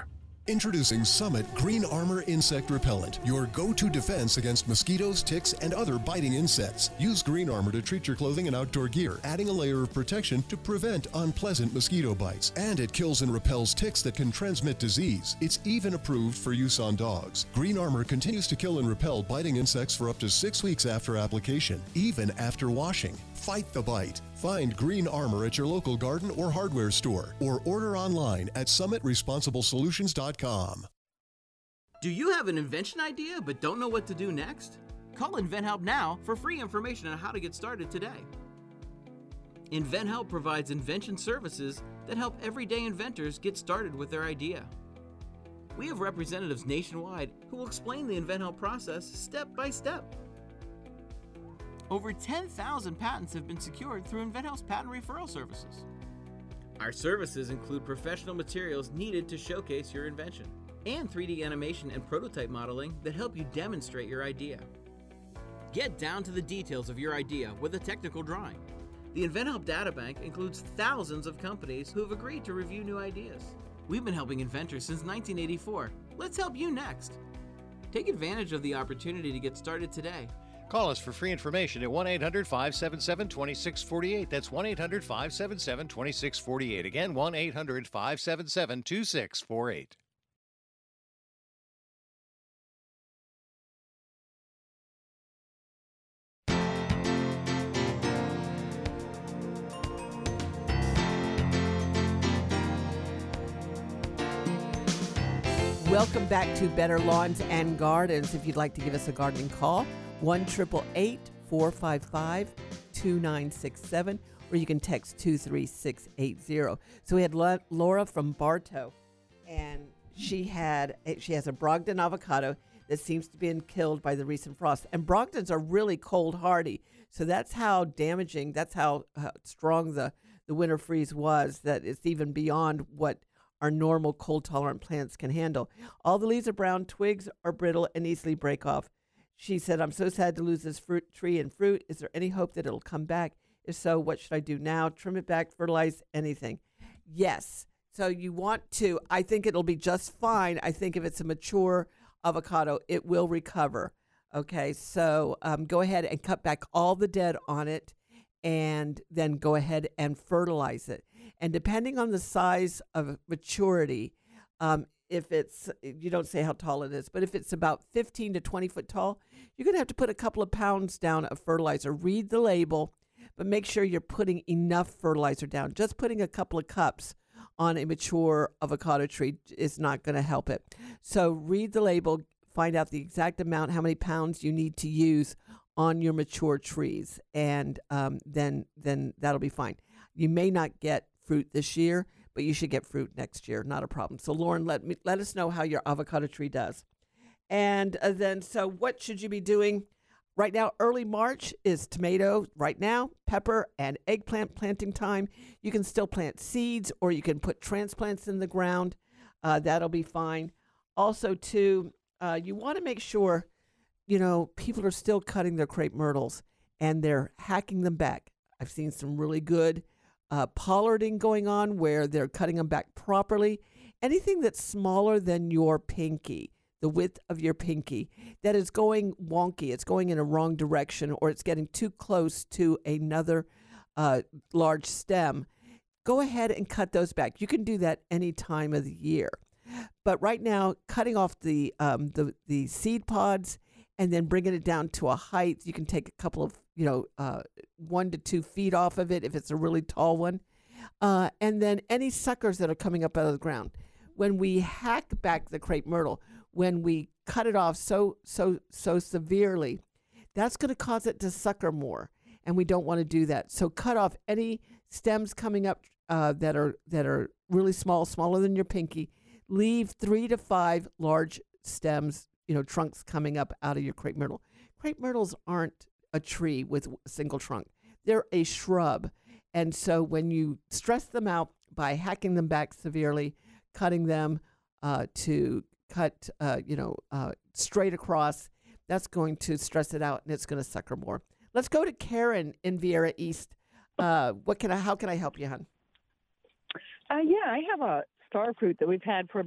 Introducing Summit Green Armor Insect Repellent, your go-to defense against mosquitoes, ticks, and other biting insects. Use Green Armor to treat your clothing and outdoor gear, adding a layer of protection to prevent unpleasant mosquito bites. And it kills and repels ticks that can transmit disease. It's even approved for use on dogs. Green Armor continues to kill and repel biting insects for up to six weeks after application, even after washing. Fight the bite. Find Green Armor at your local garden or hardware store, or order online at summit responsible solutions dot com. Do you have an invention idea but don't know what to do next? Call InventHelp now for free information on how to get started today. InventHelp provides invention services that help everyday inventors get started with their idea. We have representatives nationwide who will explain the InventHelp process step by step. Over ten thousand patents have been secured through InventHelp's patent referral services. Our services include professional materials needed to showcase your invention, and three D animation and prototype modeling that help you demonstrate your idea. Get down to the details of your idea with a technical drawing. The InventHelp Databank includes thousands of companies who have agreed to review new ideas. We've been helping inventors since nineteen eighty-four. Let's help you next. Take advantage of the opportunity to get started today. Call us for free information at one eight hundred five seven seven two six four eight. That's one eight hundred five seven seven two six four eight. Again, one eight hundred five seven seven two six four eight. Welcome back to Better Lawns and Gardens. If you'd like to give us a gardening call, one eight eight eight, four five five, two nine six seven, or you can text two three six eight zero. So we had La- Laura from Bartow, and she had she has a Brogdon avocado that seems to be been killed by the recent frost. And Brogdons are really cold hardy, so that's how damaging, that's how uh, strong the, the winter freeze was, that it's even beyond what our normal cold-tolerant plants can handle. All the leaves are brown, twigs are brittle and easily break off. She said, I'm so sad to lose this fruit tree and fruit. Is there any hope that it'll come back? If so, what should I do now? Trim it back, fertilize, anything? Yes. So you want to, I think it'll be just fine. I think if it's a mature avocado, it will recover. Okay, so um, go ahead and cut back all the dead on it, and then go ahead and fertilize it. And depending on the size of maturity, um, if it's, you don't say how tall it is, but if it's about fifteen to twenty foot tall, you're going to have to put a couple of pounds down of fertilizer. Read the label, but make sure you're putting enough fertilizer down. Just putting a couple of cups on a mature avocado tree is not going to help it. So read the label, find out the exact amount, how many pounds you need to use on your mature trees, and um, then then that'll be fine. You may not get fruit this year, but you should get fruit next year. Not a problem. So Lauren, let me let us know how your avocado tree does. And uh, then, so what should you be doing right now? Early March is tomato right now, pepper and eggplant planting time. You can still plant seeds, or you can put transplants in the ground. Uh, that'll be fine. Also, too, uh, you want to make sure, you know, people are still cutting their crepe myrtles and they're hacking them back. I've seen some really good uh, pollarding going on where they're cutting them back properly. Anything that's smaller than your pinky, the width of your pinky, that is going wonky, it's going in a wrong direction, or it's getting too close to another uh, large stem, go ahead and cut those back. You can do that any time of the year. But right now, cutting off the um, the, the seed pods and then bringing it down to a height, you can take a couple of, you know, uh, one to two feet off of it if it's a really tall one. Uh, and then any suckers that are coming up out of the ground. When we hack back the crepe myrtle, when we cut it off so, so, so severely, that's going to cause it to sucker more. And we don't want to do that. So cut off any stems coming up uh, that are that are really small, smaller than your pinky. Leave three to five large stems, you know, trunks coming up out of your crepe myrtle. Crepe myrtles aren't a tree with a single trunk. They're a shrub. And so when you stress them out by hacking them back severely, cutting them uh, to cut, uh, you know, uh, straight across, that's going to stress it out and it's going to sucker more. Let's go to Karen in Viera East. Uh, what can I? How can I help you, hon? Uh, yeah, I have a star fruit that we've had for about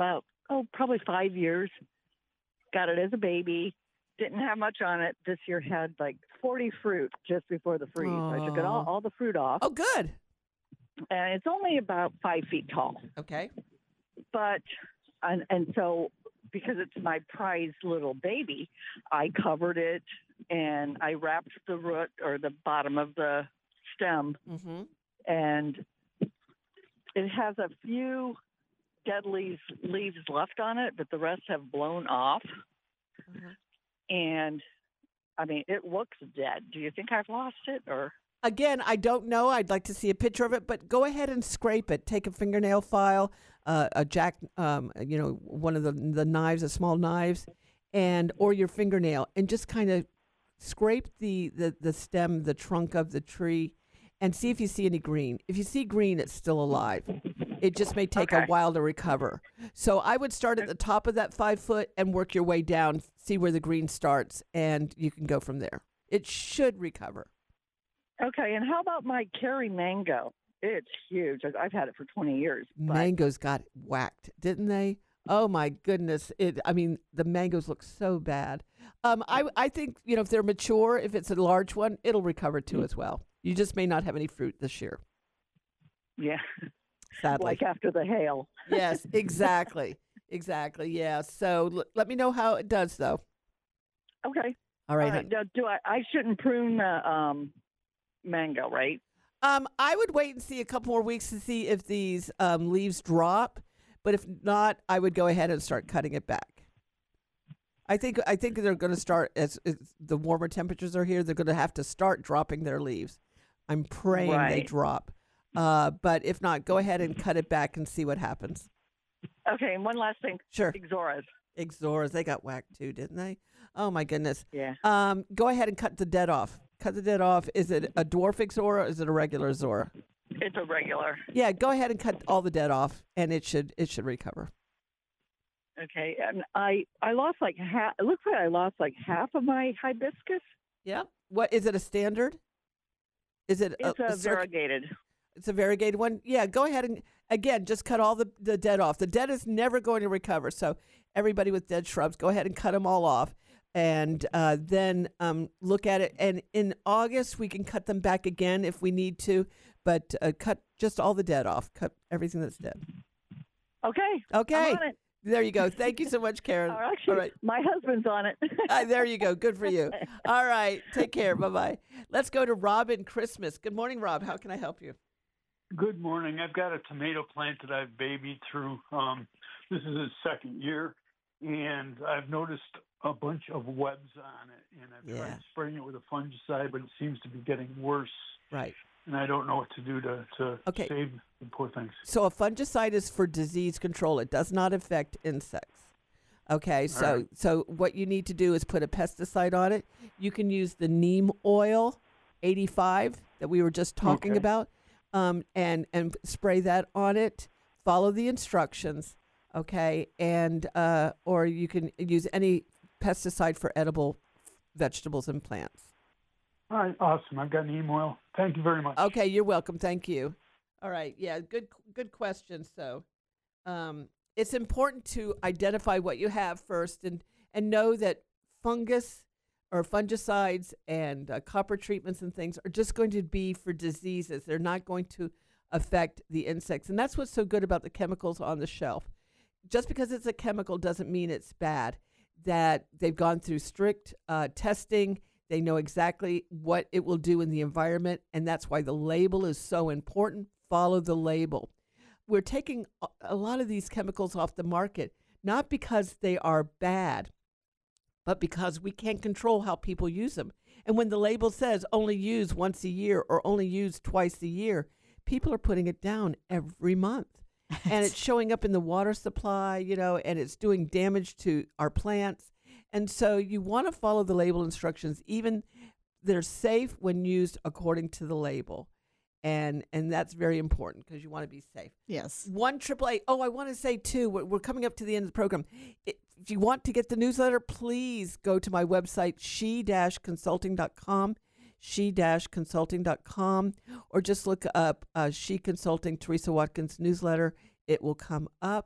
oh, probably five years. Got it as a baby. Didn't have much on it. This year had like forty fruit just before the freeze. I took it all, all the fruit off. Oh, good. And it's only about five feet tall. Okay. But, and, and so because it's my prized little baby, I covered it and I wrapped the root or the bottom of the stem. Mm-hmm. And it has a few dead leaves, leaves left on it, but the rest have blown off. Mm-hmm. And, I mean, it looks dead. Do you think I've lost it or... Again, I don't know. I'd like to see a picture of it, but go ahead and scrape it. Take a fingernail file, uh, a jack, um, you know, one of the the knives, the small knives, and or your fingernail, and just kind of scrape the, the, the stem, the trunk of the tree, and see if you see any green. If you see green, it's still alive. It just may take Okay. a while to recover. So I would start at the top of that five foot and work your way down, see where the green starts, and you can go from there. It should recover. Okay, and how about my Kerry mango? It's huge. I've- I've had it for twenty years. But Mangoes got whacked, didn't they? Oh my goodness! It. I mean, the mangoes look so bad. Um, I I think you know if they're mature, if it's a large one, it'll recover too as well. You just may not have any fruit this year. yeah, Sadly. like after the hail. Yes, exactly, exactly. Yeah. So l- let me know how it does, though. Okay. All right. Uh, hon. do do I? I shouldn't prune the um, mango, right? Um, I would wait and see a couple more weeks to see if these um, leaves drop, but if not, I would go ahead and start cutting it back. I think I think they're going to start as, as the warmer temperatures are here. They're going to have to start dropping their leaves. I'm praying they Right. drop, uh, but if not, go ahead and cut it back and see what happens. Okay, and one last thing. Sure. Ixoras. Ixoras, they got whacked too, didn't they? Oh my goodness. Yeah. Um, go ahead and cut the dead off. Cut the dead off. Is it a dwarf Ixora or is it a regular Ixora? It's a regular. Yeah, go ahead and cut all the dead off, and it should it should recover. Okay, and I I lost like half. It looks like I lost like half of my hibiscus. Yeah. What is it? A standard? Is it? It's a, a circ- variegated. It's a variegated one. Yeah. Go ahead and again just cut all the the dead off. The dead is never going to recover. So everybody with dead shrubs, go ahead and cut them all off, and uh, then um, look at it. And in August we can cut them back again if we need to, but uh, cut just all the dead off. Cut everything that's dead. Okay. Okay. I'm on it. There you go. Thank you so much, Karen. Oh, actually, all right. my husband's on it. Uh, there you go. Good for you. All right. Take care. Bye-bye. Let's go to Robin Christmas. Good morning, Rob. How can I help you? Good morning. I've got a tomato plant that I've babied through. Um, this is its second year, and I've noticed a bunch of webs on it. And I've Yeah. tried spraying it with a fungicide, but it seems to be getting worse. Right. And I don't know what to do to, to Okay. save the poor things. So a fungicide is for disease control. It does not affect insects. Okay, so right. so what you need to do is put a pesticide on it. You can use the neem oil eighty-five that we were just talking Okay. about, um, and and spray that on it. Follow the instructions, okay, and uh, or you can use any pesticide for edible vegetables and plants. All right, awesome. I've got neem oil. Thank you very much. Okay, you're welcome. Thank you. All right. Yeah, good good question. So, um, it's important to identify what you have first and, and know that fungus or fungicides and uh, copper treatments and things are just going to be for diseases. They're not going to affect the insects. And that's what's so good about the chemicals on the shelf. Just because it's a chemical doesn't mean it's bad. That they've gone through strict uh, testing. They know exactly what it will do in the environment, and that's why the label is so important. Follow the label. We're taking a- a lot of these chemicals off the market, not because they are bad, but because we can't control how people use them. And when the label says only use once a year or only use twice a year, people are putting it down every month. And it's showing up in the water supply, you know, and it's doing damage to our plants. And so you want to follow the label instructions, even they're safe when used according to the label. And and that's very important because you want to be safe. Yes. One triple A. Oh, I want to say too, we're, we're coming up to the end of the program. It, if you want to get the newsletter, please go to my website, she dash consulting dot com, she dash consulting dot com, or just look up uh, She Consulting Teresa Watkins newsletter. It will come up.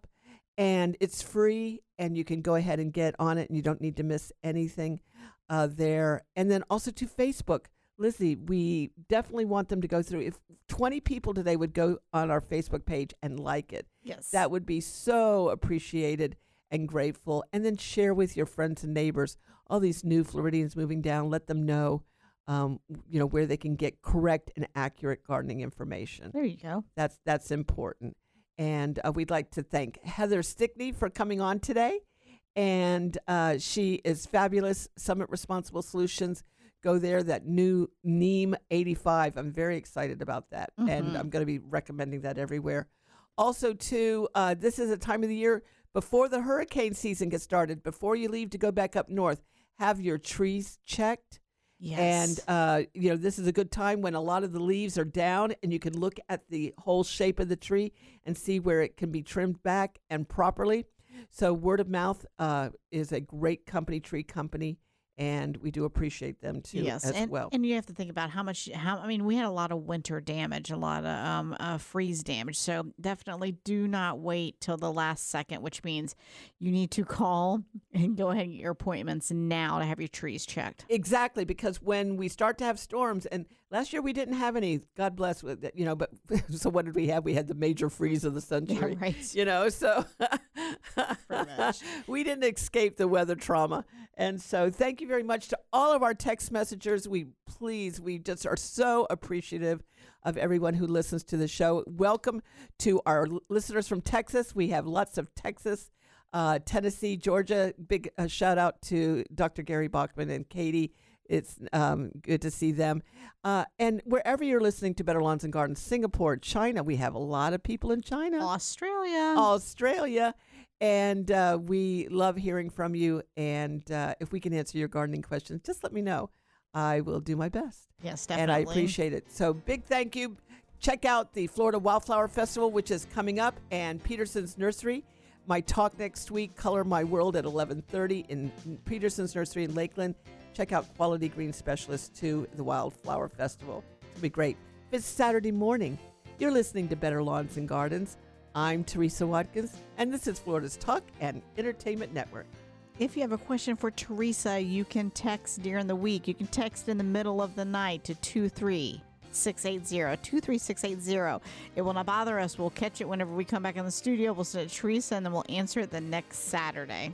And it's free, and you can go ahead and get on it, and you don't need to miss anything uh, there. And then also to Facebook. Lizzie, we definitely want them to go through. If twenty people today would go on our Facebook page and like it, yes, that would be so appreciated and grateful. And then share with your friends and neighbors, all these new Floridians moving down. Let them know, um, you know, where they can get correct and accurate gardening information. There you go. That's that's important. And uh, we'd like to thank Heather Stickney for coming on today. And uh, she is fabulous. Summit Responsible Solutions. Go there, that new Neem eighty-five. I'm very excited about that. Mm-hmm. And I'm going to be recommending that everywhere. Also, too, uh, this is a time of the year before the hurricane season gets started, before you leave to go back up north, have your trees checked. Yes. And, uh, you know, this is a good time when a lot of the leaves are down and you can look at the whole shape of the tree and see where it can be trimmed back and properly. So Word of Mouth uh, is a great company, tree company. And we do appreciate them too, yes, as and, well. And you have to think about how much. How I mean, we had a lot of winter damage, a lot of um, uh, freeze damage. So definitely do not wait till the last second, which means you need to call and go ahead and get your appointments now to have your trees checked. Exactly, because when we start to have storms, and last year we didn't have any. God bless, with it, you know. But so what did we have? We had the major freeze of the century, Yeah, right. You know, so Pretty much. we didn't escape the weather trauma. And so thank you very much to all of our text messengers. We please, we just are so appreciative of everyone who listens to the show. Welcome to our l- listeners from Texas. We have lots of Texas, uh, Tennessee, Georgia. Big uh, shout out to Doctor Gary Bachman and Katie. It's um, good to see them. Uh, and wherever you're listening to Better Lawns and Gardens, Singapore, China, we have a lot of people in China. Australia. Australia. And uh, we love hearing from you. And uh, if we can answer your gardening questions, just let me know. I will do my best. Yes, definitely. And I appreciate it. So big thank you. Check out the Florida Wildflower Festival, which is coming up, and Peterson's Nursery. My talk next week, Color My World, at eleven thirty in Peterson's Nursery in Lakeland. Check out Quality Green Specialist to the Wildflower Festival. It'll be great. It's Saturday morning. You're listening to Better Lawns and Gardens. I'm Teresa Watkins, and this is Florida's Talk and Entertainment Network. If you have a question for Teresa, you can text during the week. You can text in the middle of the night to two three six eight zero, two three six eight zero. It will not bother us. We'll catch it whenever we come back in the studio. We'll send it to Teresa, and then we'll answer it the next Saturday.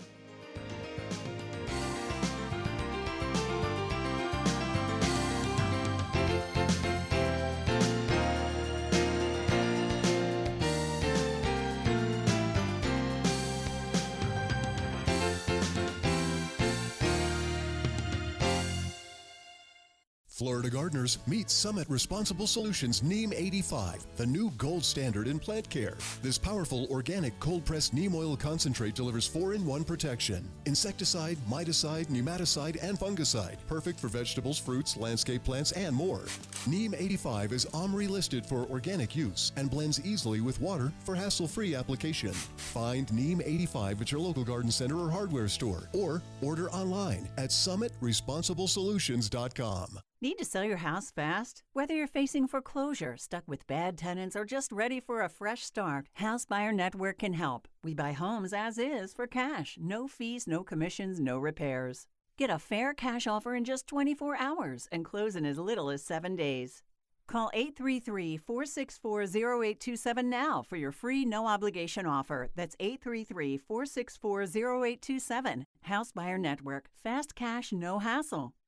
Florida gardeners, meet Summit Responsible Solutions Neem eighty-five, the new gold standard in plant care. This powerful organic cold-pressed neem oil concentrate delivers four in one protection. Insecticide, miticide, nematicide, and fungicide. Perfect for vegetables, fruits, landscape plants, and more. Neem eighty-five is OMRI listed for organic use and blends easily with water for hassle-free application. Find Neem eighty-five at your local garden center or hardware store, or order online at summit responsible solutions dot com. Need to sell your house fast? Whether you're facing foreclosure, stuck with bad tenants, or just ready for a fresh start, House Buyer Network can help. We buy homes as is for cash. No fees, no commissions, no repairs. Get a fair cash offer in just twenty-four hours and close in as little as seven days. Call eight three three, four six four, zero eight two seven now for your free no-obligation offer. That's eight three three, four six four, zero eight two seven. House Buyer Network. Fast cash, no hassle.